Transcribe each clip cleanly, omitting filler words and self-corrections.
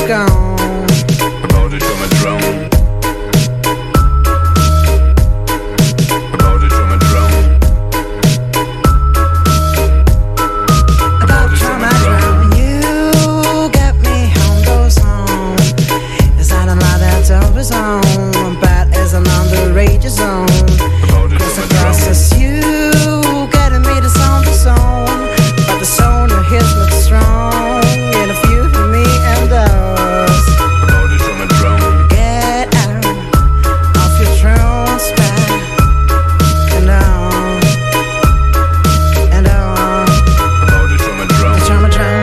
gone. About it from a drone. About it from a drone. About it from a drone. You got me on those home. Is that a lie that's always on? Bad as an underage zone. Cause the process you getting me to sound the song. But the sound of his looks strong. In a few for me and us. About it from a drone. Get out of your throne spot. And on. And on. About it from a drone. The trauma drum.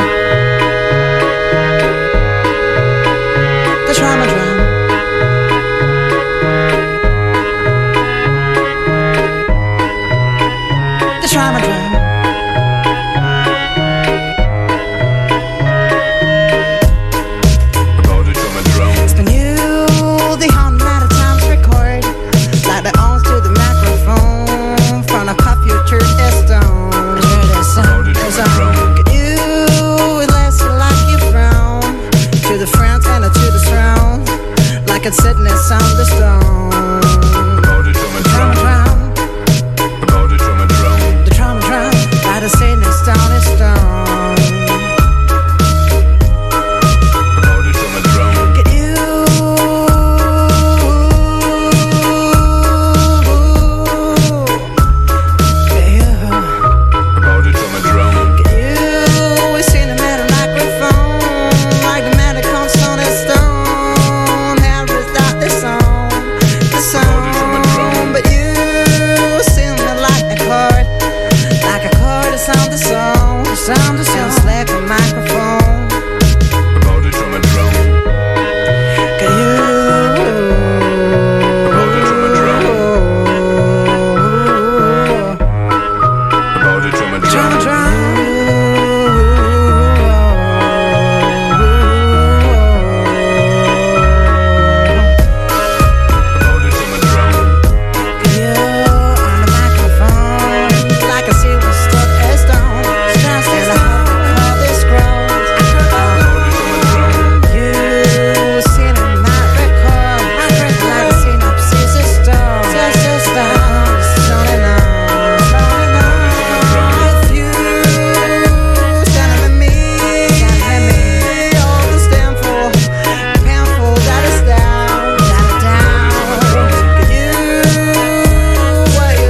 The trauma drum. The trauma drum. About it from a drone. It's been you, the hundred of times record. Like the ons to the microphone. From a pop future is stone. It's on. Can you less like you frown? To the friends and to the throne. Like it's sitting on the stone. About it from a Trauma drone. drum. About it from a drone. The trauma drum. By the sitting stone is stone. About it from a drone. Get you About it from a drone. we seen him at a microphone. Like the man that comes on his stone. Now without the song. The song. But you seen him like a chord. Like a chord that sound the song. Sound the song. Slap a microphone. About it from a drone. Get you. About it from a drone. About it from a Trauma drone. drum. About it from a drone. You on the microphone, like a silver stuck as stone. Stressed as a how this grows. You seen in my record, like a synopsis of stone. Stone and on. With you standing with me, all the stand for, painful that is down. Can you what you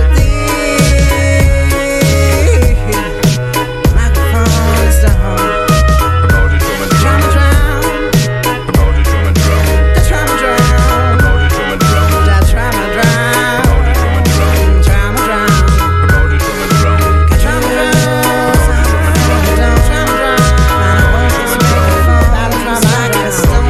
think? Microphone is down. About it from a Trauma drone. drum. About it from a drone. The trauma drum. About it from a drone. The trauma drum. About it from a drone. Trauma drum. About it from a drone. Trauma drum. Trauma drum. Battle drum like a stone.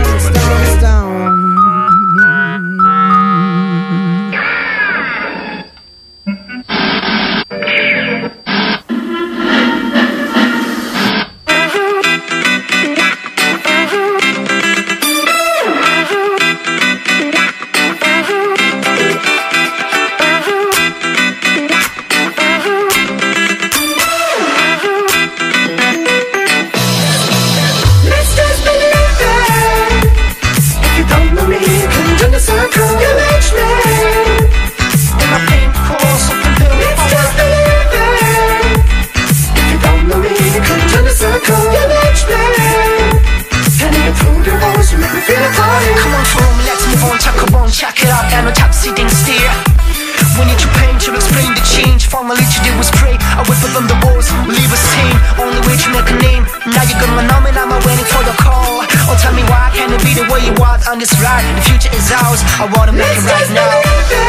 Let's just believe it. If you don't know me, come join the circle. You reach me. In my pink cross up the hill. Let's just believe it. If you don't know me, come join the circle. You reach me. Can you prove your voice? You make me feel a party. Come on, phone, let's move on, talk about, check it out, and no top sitting still. We need to paint to explain the change. Formally to do was pray. I whip up on the walls, leave a stain. Only way to make a name. Now you're gonna know me, now I'm waiting for your call. Oh, tell me why can't it be the way you want on this ride? The future is ours, I wanna make it right now.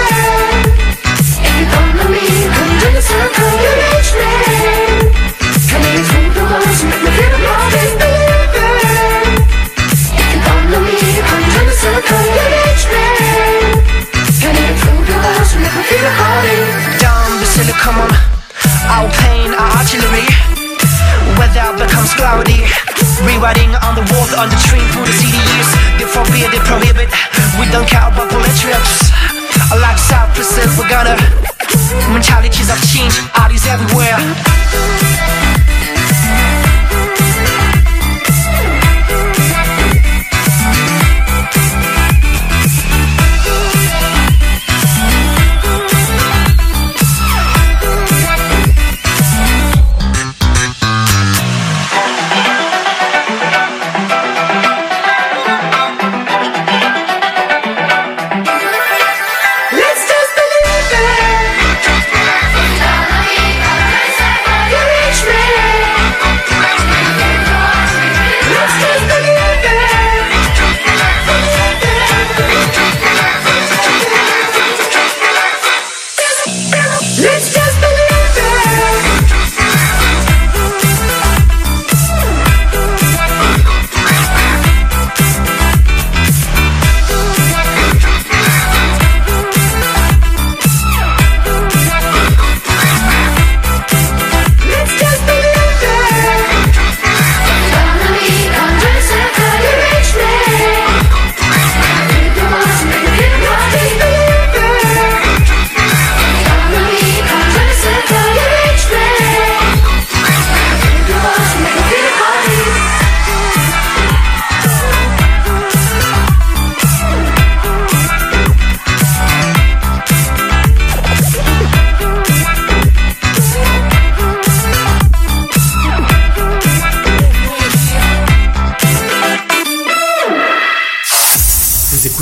If you don't know me, come join the circle. You reach me. Can you prove your voice? You make me feel a party. Believe it. If you don't know me, come join the circle. You reach me. Can you prove your voice? You make me feel a party. Down, Basilica, come on. Our pain, our artillery. Weather becomes cloudy. Rewriting on the wall, on the tree, through the city years. They forbid, they prohibit. We don't care about bullet trips. A lifestyle percent, we're gonna. Mentalities have changed, artists everywhere.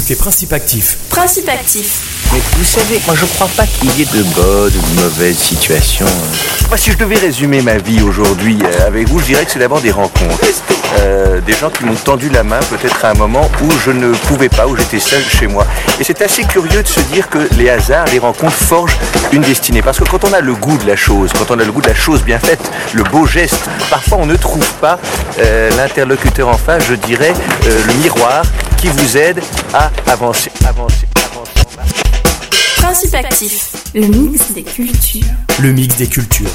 écoutez Principe Actif. Principe Actif. Mais vous savez, moi je crois pas qu'il y ait de bonnes ou de mauvaises situations. Moi, si je devais résumer ma vie aujourd'hui avec vous, je dirais que c'est d'abord des rencontres. Des gens qui m'ont tendu la main peut-être à un moment où je ne pouvais pas, où j'étais seul chez moi. Et c'est assez curieux de se dire que les hasards, les rencontres forgent une destinée. Parce que quand on a le goût de la chose, quand on a le goût de la chose bien faite, le beau geste, parfois on ne trouve pas l'interlocuteur en face, je dirais, le miroir qui vous aide à avancer. Principe Actif, le mix des cultures. Le mix des cultures.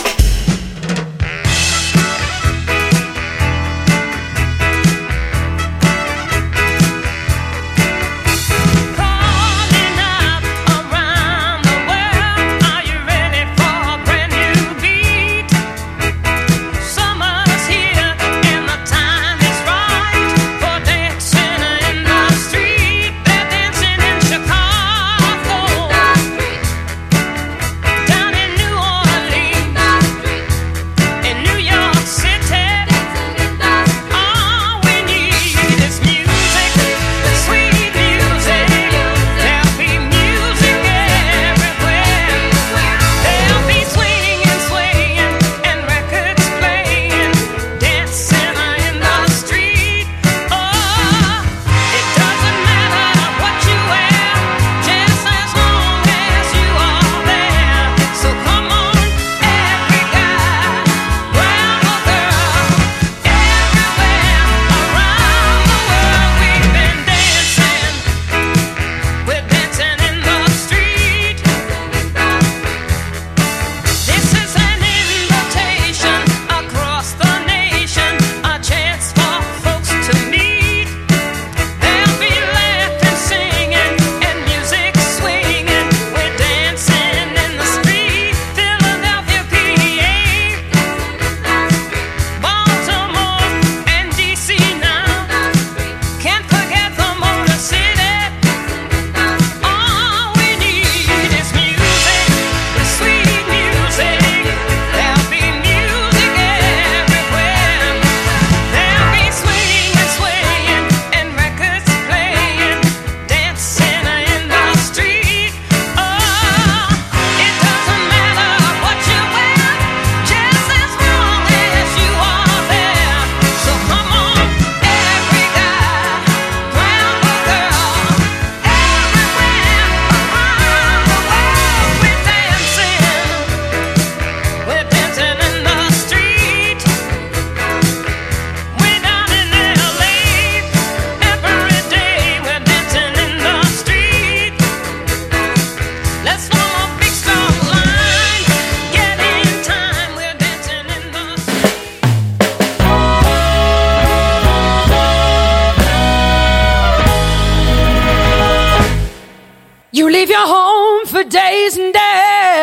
You leave your home for days and days,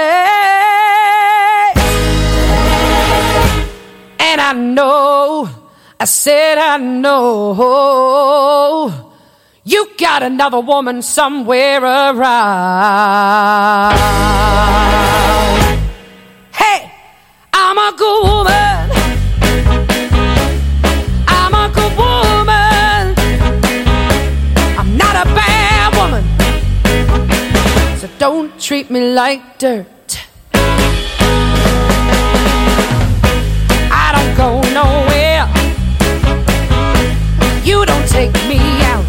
and I know, I said I know, you got another woman somewhere around. Hey, I'm a good woman, I'm a good woman, I'm not a bad woman, so don't treat me like dirt. I don't go nowhere, you don't take me out.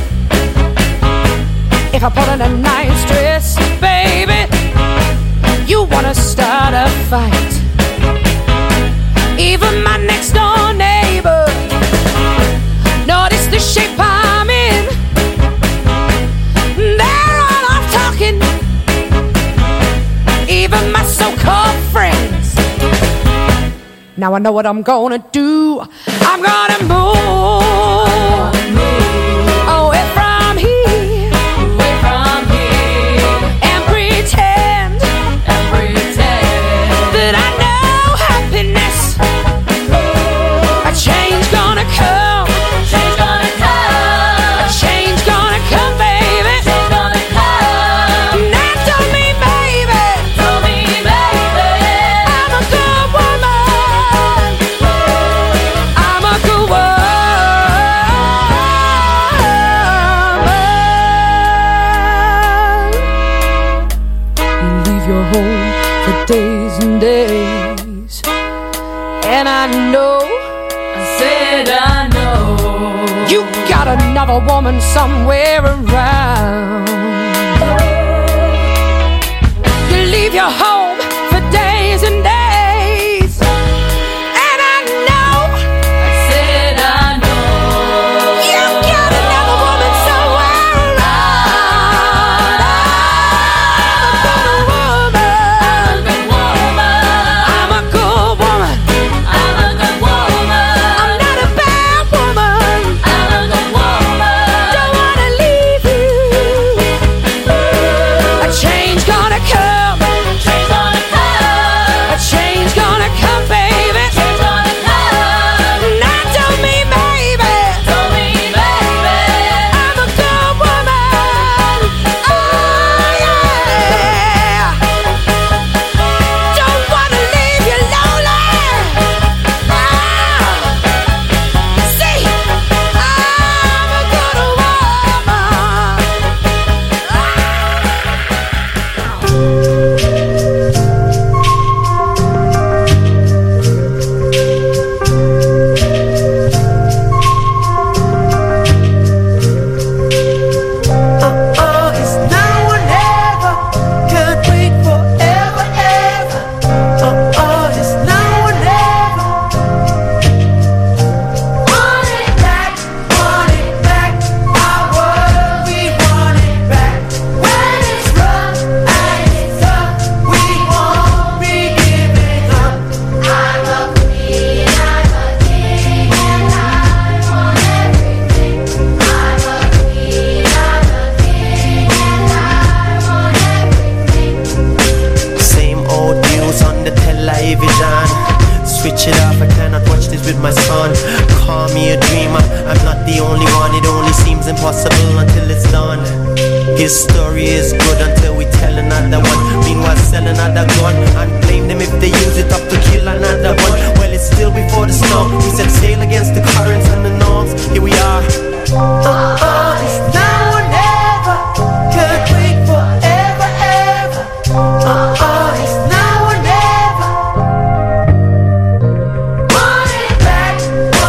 If I put on a nice dress, baby, you wanna start a fight. Even my next door neighbor notice the shape I'm in. They're all off talking, even my so-called friends. Now I know what I'm gonna do. I'm gonna move away from here, and pretend that I know happiness. A change gonna come, a change gonna come, baby. Now tell me, baby, I'm a good woman, I'm a good woman. You got another woman somewhere around. You leave your home for days and days, and I know, I said I know, you got another woman somewhere around. I'm a good woman, I'm a good woman, I'm a good woman, I'm not a bad woman, I'm a good woman, don't wanna leave you. A change gonna come, change gonna come, a change gonna come, baby, change gonna come. Not to me, baby, to me, baby, I'm a good woman, oh yeah. Don't wanna leave you lonely. See, I'm a good woman. It's now or never. Can't wait forever, ever. It's now or never. Want it back, our world, we want it back. When it's rough and it's tough, we won't be giving up. I'm a queen, I'm a king, and I want everything. I'm a queen, I'm a king, and I want everything. Same old news on the television. Switch it off, I cannot watch this with my son. Call me a dreamer, I'm not the only one. It only seems impossible until it's done. His story is good until we tell another one. Meanwhile sell another gun and blame them if they use it up to kill another one. Well, it's still before the storm. We set sail against the currents and the norms. Here we are. It's now or never. Can't wait forever, ever. It's now or never. Want it back,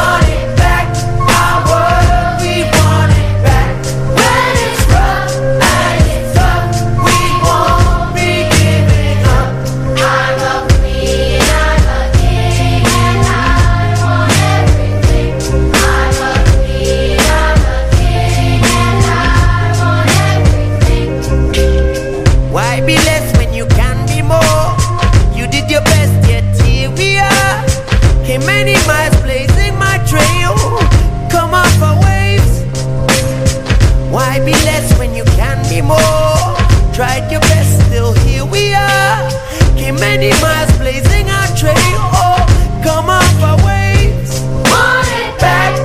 our world, we want it back. When it's rough and it's tough, we won't be giving up. I'm a queen, I'm a king, and I want everything. I'm a queen, I'm a king, and I want everything. Why be less when you can be more? You did your best, yet here we are. Came many miles blazing my trail. Come off our waves. Why be less when you can be more? Tried your best, still here we are. Came many miles blazing our trail. Oh, come off our waves. Want it back,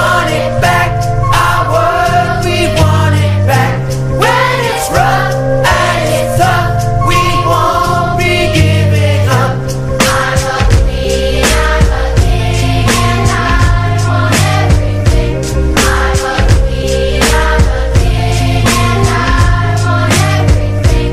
our world, we want it back. When it's rough and it's tough, we won't be giving up. I'm a queen, I'm a king, and I want everything. I'm a queen, I'm a king, and I want everything.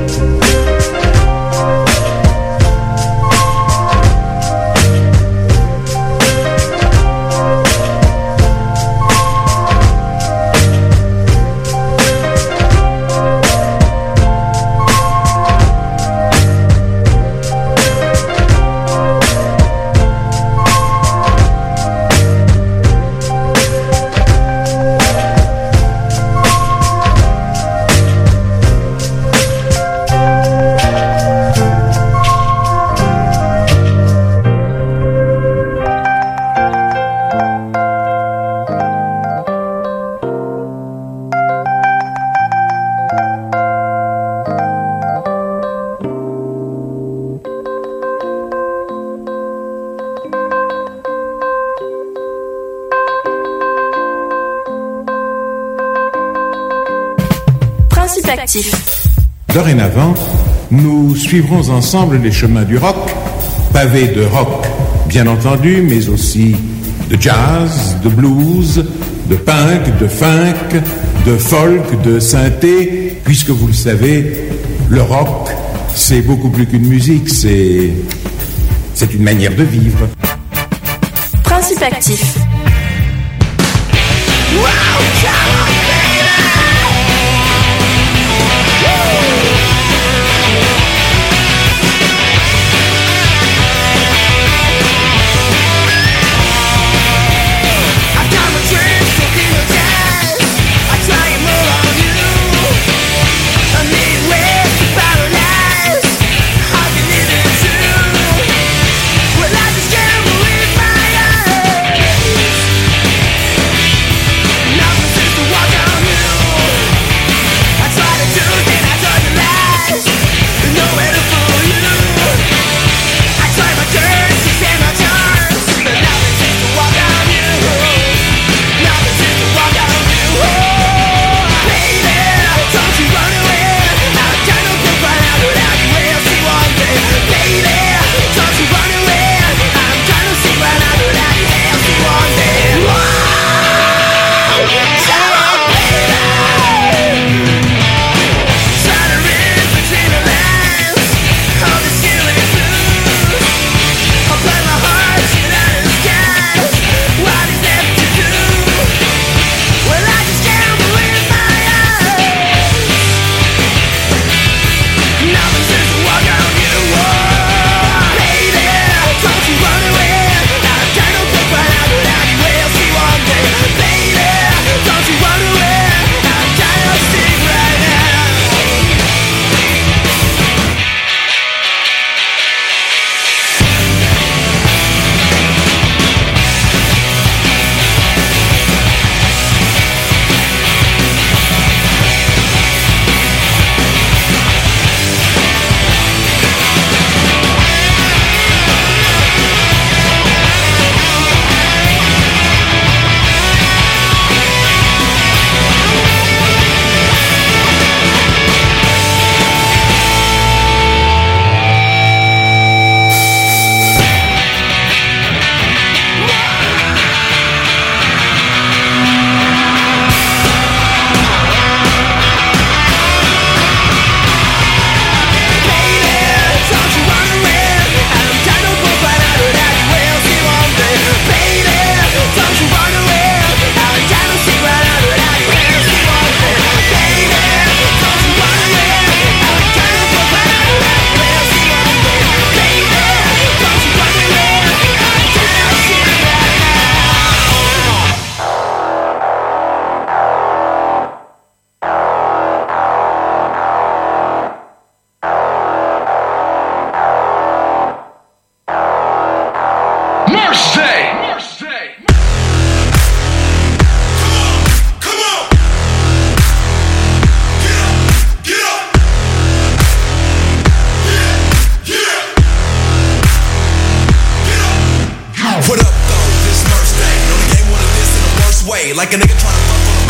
Principe actif. Dorénavant, nous suivrons ensemble les chemins du rock, pavés de rock, bien entendu, mais aussi de jazz, de blues, de punk, de funk, de folk, de synthé, puisque vous le savez, le rock, c'est beaucoup plus qu'une musique, c'est une manière de vivre. Principe actif. Wow!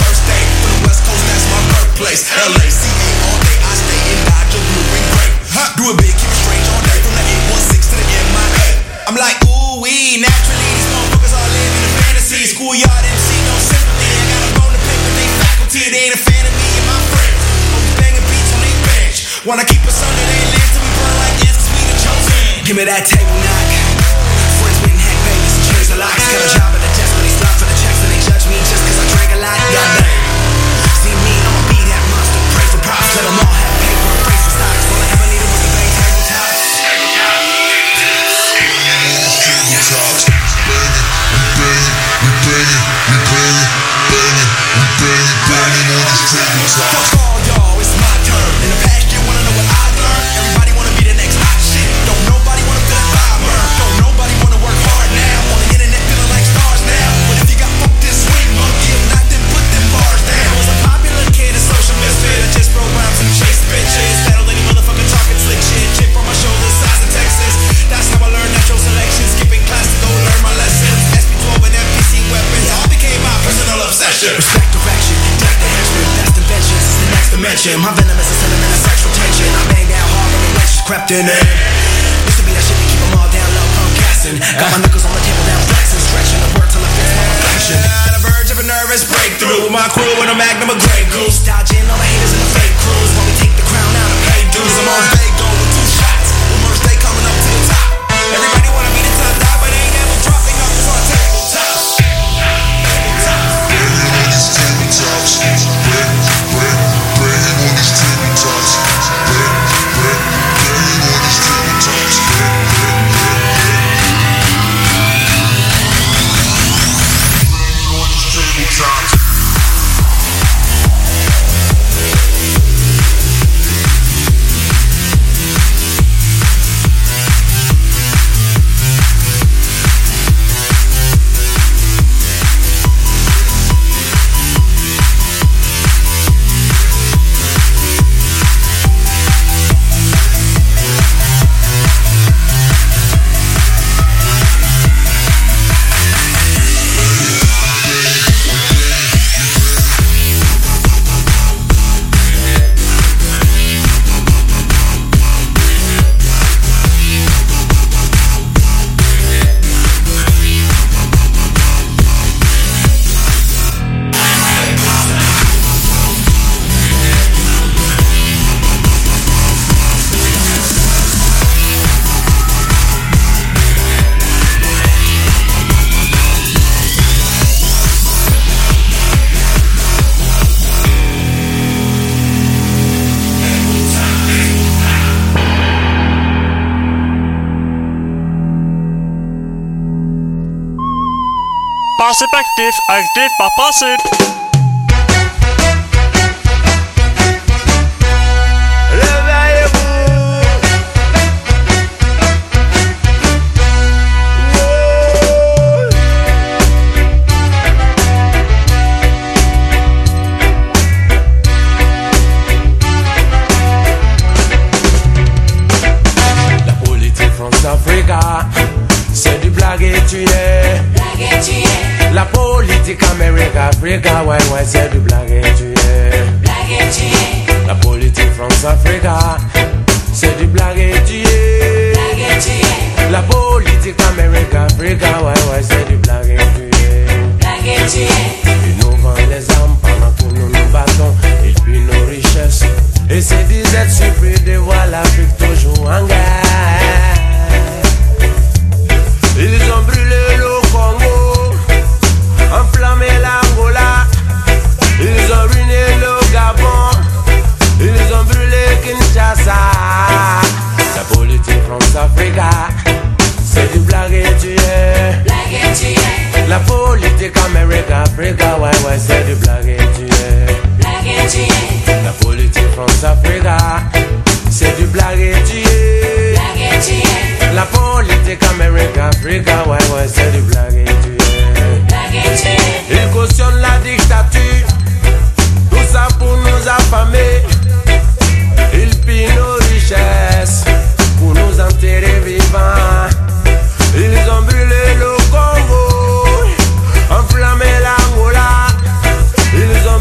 first day. From the West Coast, that's my birthplace. LACA all day, I stay in Dodge, blue and gray. Do it big, keep it strange all day. From the 816 to the MIA. I'm like, ooh, wee, naturally, these motherfuckers all live in a fantasy. Schoolyard MC, no sympathy. I got a bone to pick with they faculty. They ain't a fan of me and my friends. Always banging beats on they bench. Wanna keep us under their lens till we burn like ants, 'cause we the chosen. Give me that table knock. Friends with heck babies and chairs a lot. Got a job at the desk, but they slot for the checks and they judge me just 'cause I drank a lot. Goddamn. See me, I'ma be that monster. Pray for props, let them all have paper and pray for stocks. All I ever needed was the bang tabletops. Fuck all y'all, it's my turn. In the past year, wanna know what I learned? Everybody wanna be the next hot shit. Don't nobody wanna feel like fire burn. Don't nobody wanna work hard now. On the internet feeling like stars now. But if you got fucked this swing monkey, if not, then put them bars down. I was a popular kid, a social misfit. I just wrote rhymes and chased bitches. Battled any motherfucker talking slick shit. Chip on my shoulders, size of Texas. That's how I learned natural selection. Skipping class to go learn my lessons. SP12 and MPC weapons all became my personal obsession. Respect direction, death the henchman. That's the vengeance, it's the next dimension. My venom is a sentiment of sexual tension. I bang down hard when the lectures crept in. Used to be that shit to keep them all down low, punk gassing. Got my knuckles on the table now, flexing, stretching the word till I fix my reflection. On the verge of a nervous breakthrough with my crew and a magnum of Grey Goose. Dodging all the haters and the fake crews while we take the crown out and pay dues. I'm on Vago with 2 shots. With merch day coming up to the top. Everybody wanna be the top dog, but they ain't never dropping off on a tabletop. Passif actif, actif par principe. La politique France-Africa, c'est du blague et tu es. La politique Amérique-Africa, ouais, ouais, c'est du blague et tu es. La politique France-Africa, c'est du blague et tu es. La politique Amérique-Africa, ouais, ouais, c'est du blague et tu es. Ils nous vendent les armes pendant que nous nous battons. Ils pillent nos richesses. Et ces disettes surpris de voir l'Afrique toujours en guerre. Ils ont brûlé le Congo, enflammé l'Angola. Ils ont ruiné le Gabon. Ils ont brûlé Kinshasa. La politique France-Africa, c'est du blague et tu es. La politique Amérique-Africa, ouais, ouais, c'est du blague et tu es. La politique France-Africa, c'est du blague et tu es. La politique Amérique-Africa, ouais, ouais, c'est du blague et tu es. Ils cautionnent la dictature, tout ça pour nous affamer. Ils pillent nos richesses pour nous enterrer vivants. Ils ont brûlé le Congo, enflammé l'Angola. Ils ont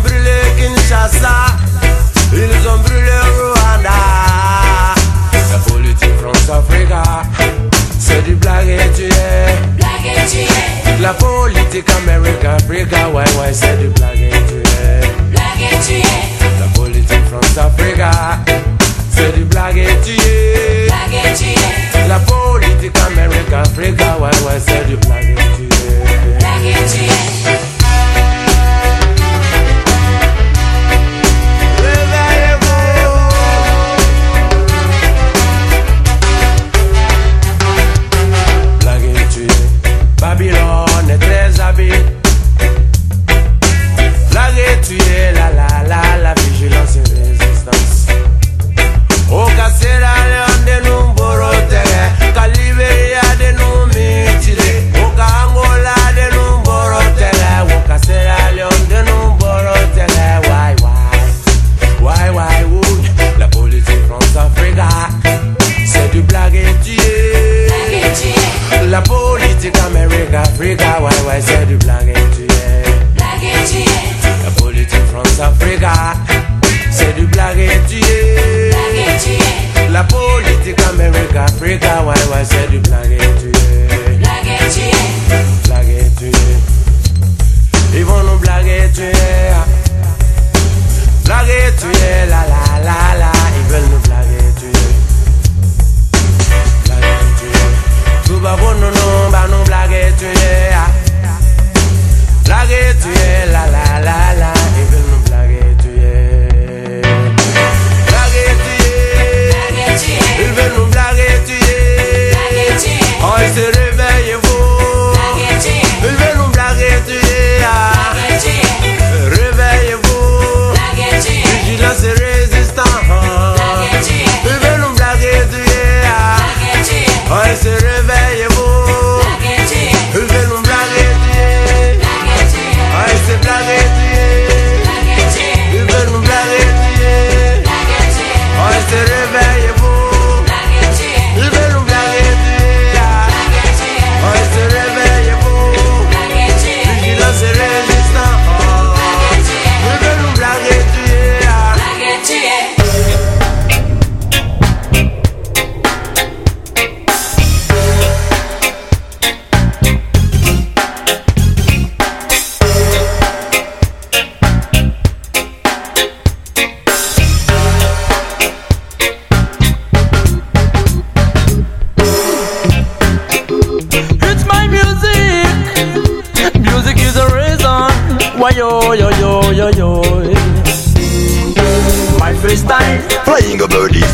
Africa, why c'est du blague tué. Blague tué. Ils vont nous blaguer tuer. Blaguer tuer, la la la la. Ils veulent nous blaguer tuer. Blaguer tuer. Tout va bon non, bah nous blaguer tuer. Blaguer tuer, la la la la. Ils veulent nous blaguer tuer. Blaguer tuer. Ils veulent nous blaguer tuer. Oh, ils se réveillent vous. Ils veulent nous blaguer tuer. Réveillez-vous. Vigilance et résistance. Ils veulent nous blaguer tuer. Oh, ils se réveillez-vous. Ils veulent nous blaguer tuer. Oh, ils se blaguer tuer. Ils veulent nous blaguer tuer. Oh, ils se réveillez-vous. Ils veulent nous blaguer tuer. Oh, ils se réveillez-vous. Vigilance et résistance. Ils veulent nous blaguer tuer. It's my music. Music is a reason why yo yo yo yo yo. My first time Flying over the